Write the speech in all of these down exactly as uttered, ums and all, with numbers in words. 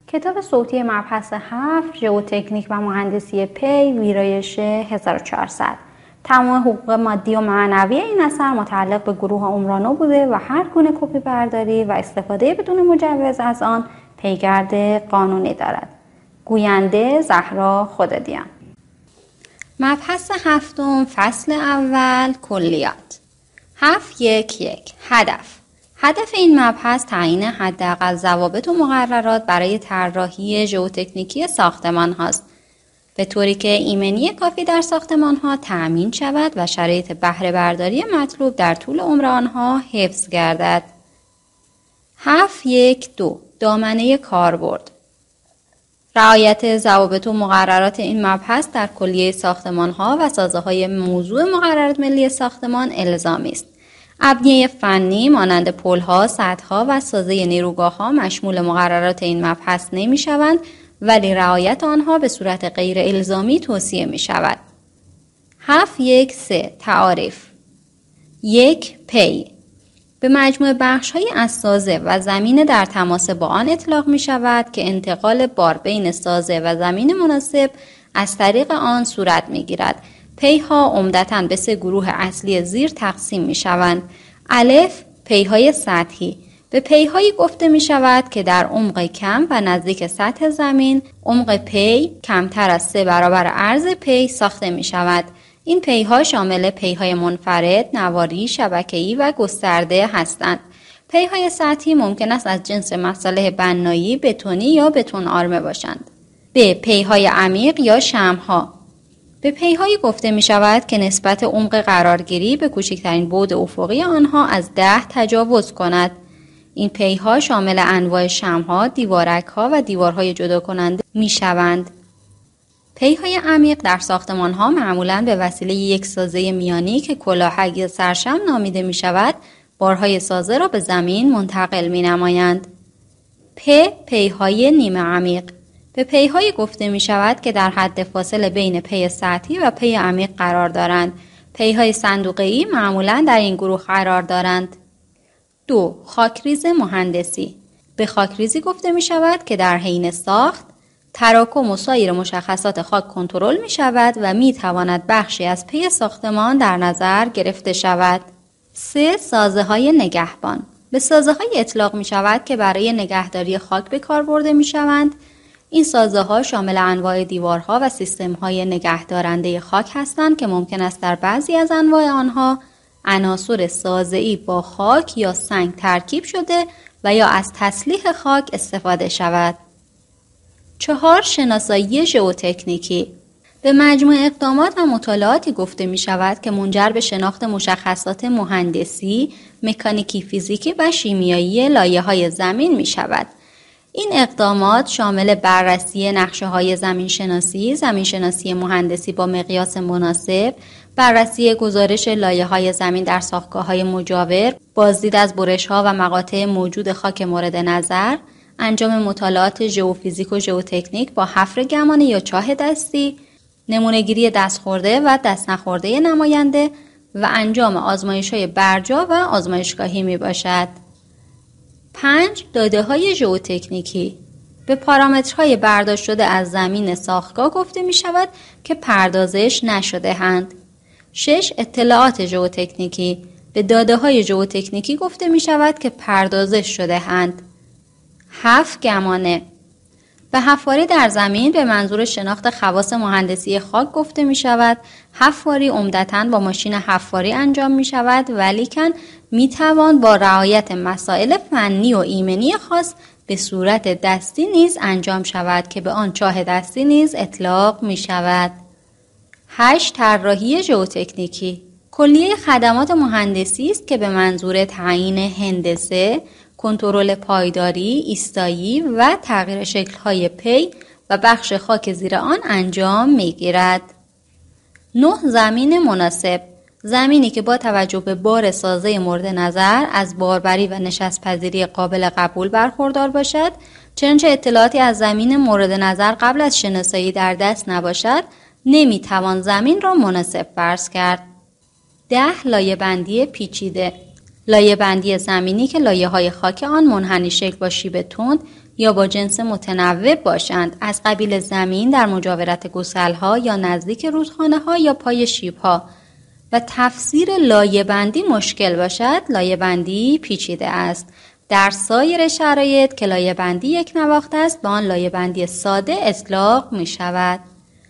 کتاب صوتی مبحث هفت، ژئوتکنیک و مهندسی پی، ویرایش هزار و چهارصد. تمام حقوق مادی و معنوی این اثر متعلق به گروه عمرانو بوده و هر گونه کپی برداری و استفاده بدون مجوز از آن پیگرد قانونی دارد. گوینده زهرا خودادیان. مبحث هفتم، فصل اول، کلیات. هفت یک یک. هدف. هدف این مبحث تعیین حداقل ضوابط و مقررات برای طراحی ژئوتکنیکی ساختمان هاست، به طوری که ایمنی کافی در ساختمان ها تأمین شود و شرایط بهره برداری مطلوب در طول عمر آنها حفظ گردد. هفت یک دو. دامنه کاربرد. رعایت ضوابط و مقررات این مبحث در کلیه ساختمان ها و سازه های موضوع مقررات ملی ساختمان الزامی است. ابنیه فنی مانند پل‌ها، سدها و سازه نیروگاه‌ها مشمول مقررات این مبحث نمی‌شوند، ولی رعایت آنها به صورت غیر الزامی توصیه می‌شود. هفت یک سه. تعاریف. یک. پی. به مجموع بخش‌های از سازه و زمین در تماس با آن اطلاق می‌شود که انتقال بار بین سازه و زمین مناسب از طریق آن صورت می‌گیرد. پی‌ها عمدتاً به سه گروه اصلی زیر تقسیم می‌شوند. الف، پی‌های سطحی. به پی‌هایی گفته می‌شود که در عمق کم و نزدیک سطح زمین، عمق پی کمتر از سه برابر عرض پی ساخته می‌شود. این پی‌ها شامل پی‌های منفرد، نواری، شبکه‌ای و گسترده هستند. پی‌های سطحی ممکن است از جنس مصالح بنایی، بتونی یا بتون آرمه باشند. ب. پی‌های عمیق یا شمع‌ها. به پی‌هایی گفته می شود که نسبت عمق قرارگیری به کوچکترین بعد افقی آنها از ده تجاوز کند. این پی‌ها شامل انواع شمع‌ها، دیوارک‌ها و دیوارهای جدا کننده می شوند. پی‌های عمیق در ساختمان‌ها معمولاً به وسیله یک سازه میانی که کلاهک یا سرشم نامیده می شود، بارهای سازه را به زمین منتقل می نمایند. پ. پی‌های نیمه عمیق. به پی‌های گفته می شود که در حد فاصله بین پی سطحی و پی عمیق قرار دارند. پی‌های صندوقه‌ای معمولاً در این گروه قرار دارند. دو. خاکریز مهندسی. به خاکریزی گفته می شود که در حین ساخت، تراکم و سایر مشخصات خاک کنترل می شود و می تواند بخشی از پی ساختمان در نظر گرفته شود. سه. سازه های نگهبان. به سازه های اطلاق می شود که برای نگهداری خاک به کار برده می شوند. این سازه ها شامل انواع دیوارها و سیستم های نگهدارنده خاک هستند که ممکن است در بعضی از انواع آنها عناصر سازه‌ای با خاک یا سنگ ترکیب شده و یا از تسلیح خاک استفاده شود. چهار. شناسایی ژئوتکنیکی. به مجموع اقدامات و مطالعاتی گفته می شود که منجر به شناخت مشخصات مهندسی، مکانیکی، فیزیکی و شیمیایی لایه‌های زمین می شود. این اقدامات شامل بررسی نقشه‌های زمینشناسی، زمینشناسی مهندسی با مقیاس مناسب، بررسی گزارش لایه‌های زمین در ساختگاه‌های مجاور، بازدید از برش‌ها و مقاطع موجود خاک مورد نظر، انجام مطالعات ژئوفیزیک و ژئوتکنیک با حفر گمانه یا چاه دستی، نمونه‌گیری دستخورده و دست نخورده نماینده و انجام آزمایش‌های برجا و آزمایشگاهی میباشد. پنج. داده‌های ژئوتکنیکی. به پارامترهای برداشت شده از زمین ساختگاه گفته می شود که پردازش نشده اند. شش. اطلاعات ژئوتکنیکی. به داده‌های ژئوتکنیکی گفته می شود که پردازش شده اند. هفت. گمانه. به حفاری در زمین به منظور شناخت خواص مهندسی خاک گفته می شود. حفاری عمدتاً با ماشین حفاری انجام می شود، ولیکن می توان با رعایت مسائل فنی و ایمنی خاص به صورت دستی نیز انجام شود که به آن چاه دستی نیز اطلاق می شود. هشت. طراحی ژئوتکنیکی. کلیه خدمات مهندسی است که به منظور تعیین هندسه، کنترل پایداری، ایستایی و تغییر شکل‌های پی و بخش خاک زیر آن انجام می‌گیرد. نه. زمین مناسب. زمینی که با توجه به بار سازه مورد نظر از باربری و نشست‌پذیری قابل قبول برخوردار باشد. چنانچه اطلاعاتی از زمین مورد نظر قبل از شناسایی در دست نباشد، نمی‌توان زمین را مناسب فرض کرد. ده. لایه‌بندی پیچیده. لایه‌بندی زمینی که لایه‌های خاک آن منحنی شکل با شیب تند یا با جنس متنوع باشند، از قبیل زمین در مجاورت گسل‌ها یا نزدیک رودخانه‌ها یا پای شیب‌ها و تفسیر لایه بندی مشکل باشد، لایه بندی پیچیده است. در سایر شرایط که لایه بندی یک نواخت است، به آن لایه بندی ساده اطلاق می شود.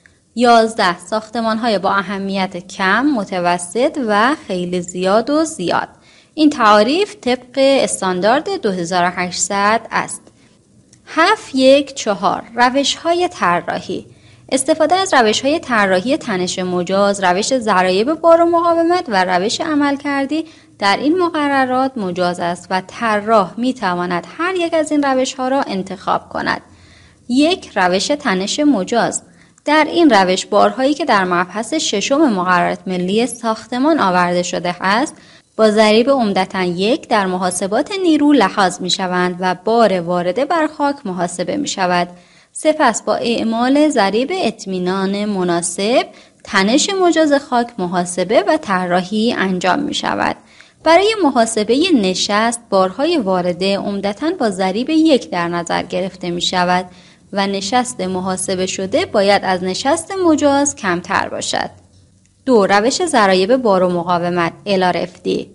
یازده. ساختمان‌های با اهمیت کم، متوسط و خیلی زیاد و زیاد. این تعاریف طبق استاندارد دو هزار و هشتصد است. هفت یک چهار. روش‌های طراحی. استفاده از روش‌های طراحی تنش مجاز، روش ضرایب بار و مقاومت و روش عملکردی در این مقررات مجاز است و طراح می‌تواند هر یک از این روش‌ها را انتخاب کند. یک. روش تنش مجاز. در این روش بارهایی که در مبحث ششم مقررات ملی ساختمان آورده شده است با ضریب عمدتاً یک در محاسبات نیرو لحاظ می شوند و بار وارده بر خاک محاسبه می شود. سپس با اعمال ضریب اطمینان مناسب تنش مجاز خاک محاسبه و طراحی انجام می شود. برای محاسبه نشست بارهای وارده عمدتاً با ضریب یک در نظر گرفته می شود و نشست محاسبه شده باید از نشست مجاز کمتر باشد. دو. روش ضرایب بار و مقاومت ال آر اف دی.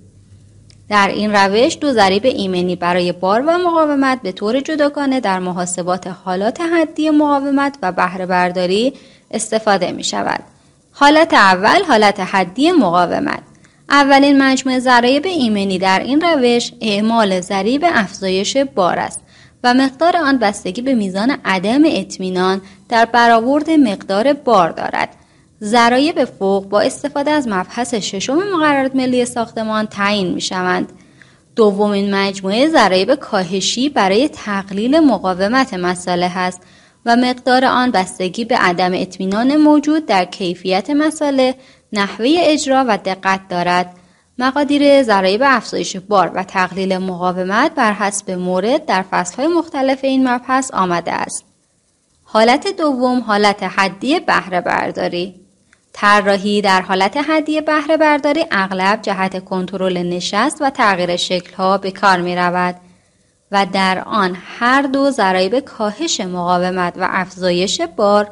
در این روش دو ضریب ایمنی برای بار و مقاومت به طور جداگانه در محاسبات حالات حدی مقاومت و بهره برداری استفاده می شود. حالت اول حالت حدی مقاومت. اولین مجموعه ضرایب ایمنی در این روش اعمال ضریب افزایش بار است و مقدار آن بستگی به میزان عدم اطمینان در برآورد مقدار بار دارد. ضرایب فوق با استفاده از مبحث ششم مقررات ملی ساختمان تعیین می شوند. دومین مجموعه ضرایب کاهشی برای تقلیل مقاومت مساله است و مقدار آن بستگی به عدم اطمینان موجود در کیفیت مساله، نحوه اجرا و دقت دارد. مقادیر ضرایب افزایش بار و تقلیل مقاومت بر حسب مورد در فصل‌های مختلف این مبحث آمده است. حالت دوم حالت حدی بهره برداری. طراحی در حالت حدی بهره برداری اغلب جهت کنترل نشست و تغییر شکل‌ها به کار می‌رود و در آن هر دو ضرایب کاهش مقاومت و افزایش بار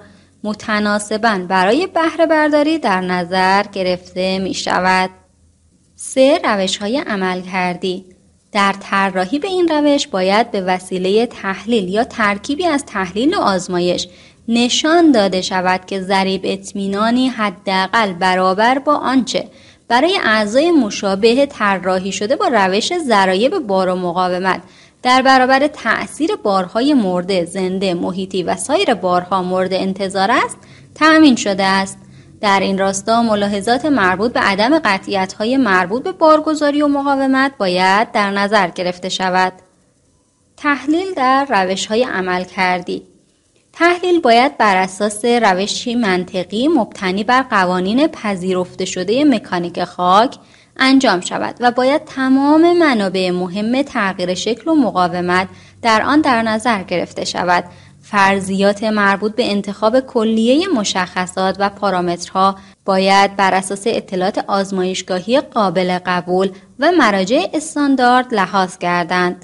متناسباً برای بهره برداری در نظر گرفته می‌شود. سه. روش‌های عملکردی. در طراحی به این روش باید به وسیله تحلیل یا ترکیبی از تحلیل و آزمایش نشان داده شود که ضریب اطمینانی حداقل برابر با آنچه برای اعضای مشابه طراحی شده با روش ضرایب بار و مقاومت در برابر تأثیر بارهای مرده، زنده، محیطی و سایر بارها مورد انتظار است تأمین شده است. در این راستا ملاحظات مربوط به عدم قطعیت‌های مربوط به بارگذاری و مقاومت باید در نظر گرفته شود. تحلیل در روش‌های عملکردی. تحلیل باید بر اساس روشی منطقی مبتنی بر قوانین پذیرفته شده مکانیک خاک انجام شود و باید تمام منابع مهم تغییر شکل و مقاومت در آن در نظر گرفته شود. فرضیات مربوط به انتخاب کلیه مشخصات و پارامترها باید بر اساس اطلاعات آزمایشگاهی قابل قبول و مراجع استاندارد لحاظ گردند.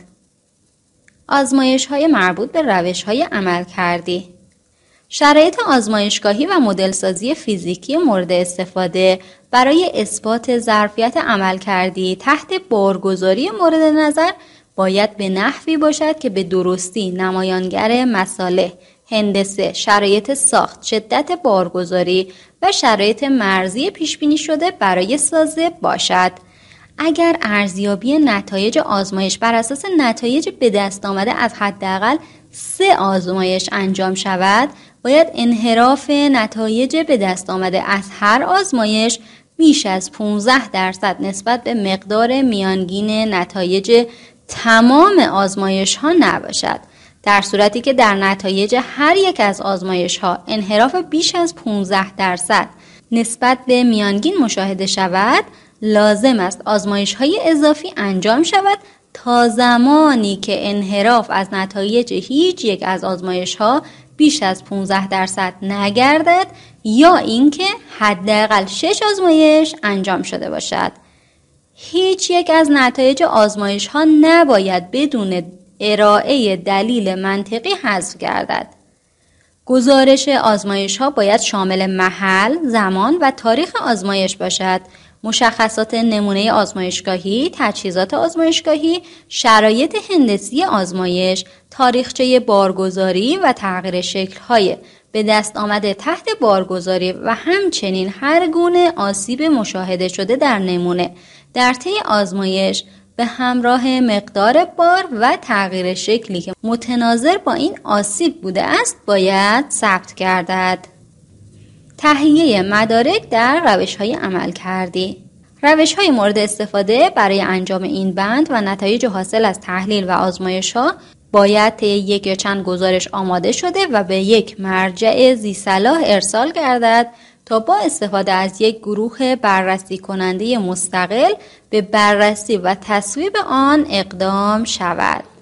آزمایش‌های مربوط به روش‌های عملکردی. شرایط آزمایشگاهی و مدلسازی فیزیکی مورد استفاده برای اثبات ظرفیت عملکردی تحت بارگذاری مورد نظر باید به نحوی باشد که به درستی نمایانگر مصالح، هندسه، شرایط ساخت، شدت بارگذاری و شرایط مرزی پیشبینی شده برای سازه باشد. اگر ارزیابی نتایج آزمایش بر اساس نتایج به دست آمده از حداقل سه آزمایش انجام شود، باید انحراف نتایج به دست آمده از هر آزمایش بیش از پانزده درصد نسبت به مقدار میانگین نتایج تمام آزمایش ها نباشد. در صورتی که در نتایج هر یک از آزمایش ها انحراف بیش از پانزده درصد نسبت به میانگین مشاهده شود، لازم است آزمایش های اضافی انجام شود تا زمانی که انحراف از نتایج هیچ یک از آزمایش ها بیش از پانزده درصد نگردد یا اینکه حداقل شش آزمایش انجام شده باشد. هیچ یک از نتایج آزمایش ها نباید بدون ارائه دلیل منطقی حذف گردد. گزارش آزمایش ها باید شامل محل، زمان و تاریخ آزمایش باشد. مشخصات نمونه آزمایشگاهی، تجهیزات آزمایشگاهی، شرایط هندسی آزمایش، تاریخچه بارگذاری و تغییر شکل‌های به دست آمده تحت بارگذاری و همچنین هر گونه آسیب مشاهده شده در نمونه در طی آزمایش به همراه مقدار بار و تغییر شکلی که متناظر با این آسیب بوده است باید ثبت گردد. تهیه مدارک در روش‌های عملکردی. روش‌های مورد استفاده برای انجام این بند و نتایج حاصل از تحلیل و آزمایش‌ها باید طی یک یا چند گزارش آماده شده و به یک مرجع ذی‌صلاح ارسال گردد تا با استفاده از یک گروه بررسی کننده مستقل به بررسی و تصویب آن اقدام شود.